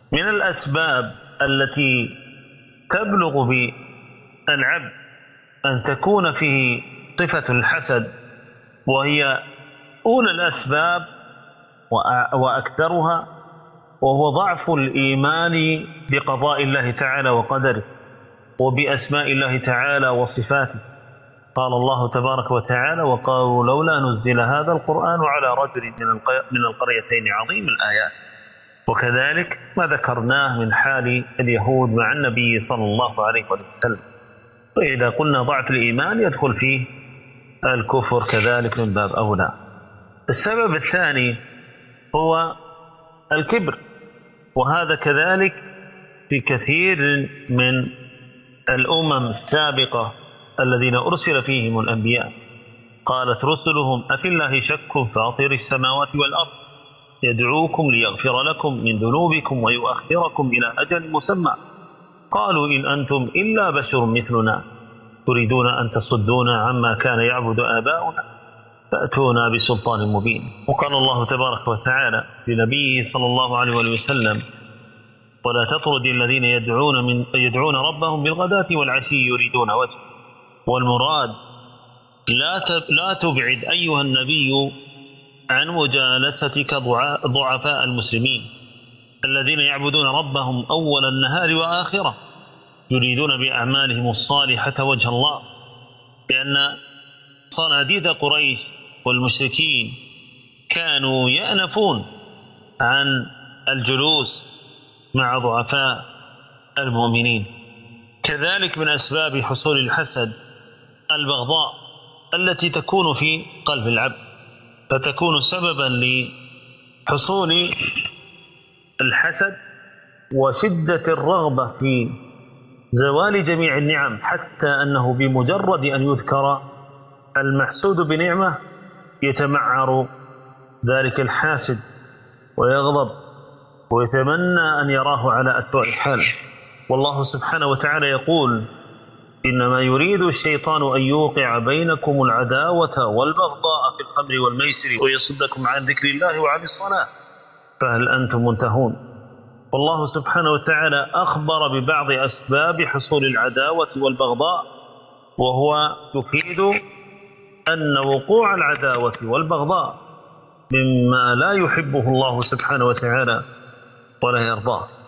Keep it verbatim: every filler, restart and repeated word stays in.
من الأسباب التي تبلغ بالعبد أن تكون فيه صفة الحسد، وهي أولى الأسباب وأكثرها، وهو ضعف الإيمان بقضاء الله تعالى وقدره وبأسماء الله تعالى وصفاته. قال الله تبارك وتعالى: وقالوا لولا نزل هذا القرآن على رجل من القريتين عظيم الآيات. وكذلك ما ذكرناه من حال اليهود مع النبي صلى الله عليه وسلم. وإذا قلنا ضعف الإيمان يدخل فيه الكفر كذلك من باب أولى. السبب الثاني هو الكبر، وهذا كذلك في كثير من الأمم السابقة الذين أرسل فيهم الأنبياء. قالت رسلهم: أفي الله شك فاطر السماوات والأرض يدعوكم ليغفر لكم من ذنوبكم ويؤخركم إلى أجل مسمى قالوا إن أنتم إلا بشر مثلنا تريدون أن تصدونا عما كان يعبد آباؤنا فأتونا بسلطان مبين. وقال الله تبارك وتعالى لنبيه صلى الله عليه وسلم: ولا تطرد الذين يدعون, من يدعون ربهم بالغداة والعشي يريدون وجهه. والمراد لا لا تبعد أيها النبي عن مجالستك ضعفاء المسلمين الذين يعبدون ربهم أول النهار وآخره يريدون بأعمالهم الصالحة وجه الله، لأن صناديد قريش والمشركين كانوا يأنفون عن الجلوس مع ضعفاء المؤمنين. كذلك من أسباب حصول الحسد البغضاء التي تكون في قلب العبد، فتكون سببا لحصول الحسد وشدة الرغبة في زوال جميع النعم، حتى أنه بمجرد أن يذكر المحسود بنعمة يتمعر ذلك الحاسد ويغضب ويتمنى أن يراه على أسوأ حال. والله سبحانه وتعالى يقول: إنما يريد الشيطان أن يوقع بينكم العداوة والبغضاء في الخمر والميسر ويصدكم عن ذكر الله وعن الصلاة فهل أنتم منتهون. والله سبحانه وتعالى أخبر ببعض أسباب حصول العداوة والبغضاء، وهو يفيد أن وقوع العداوة والبغضاء مما لا يحبه الله سبحانه وتعالى ولا يرضاه.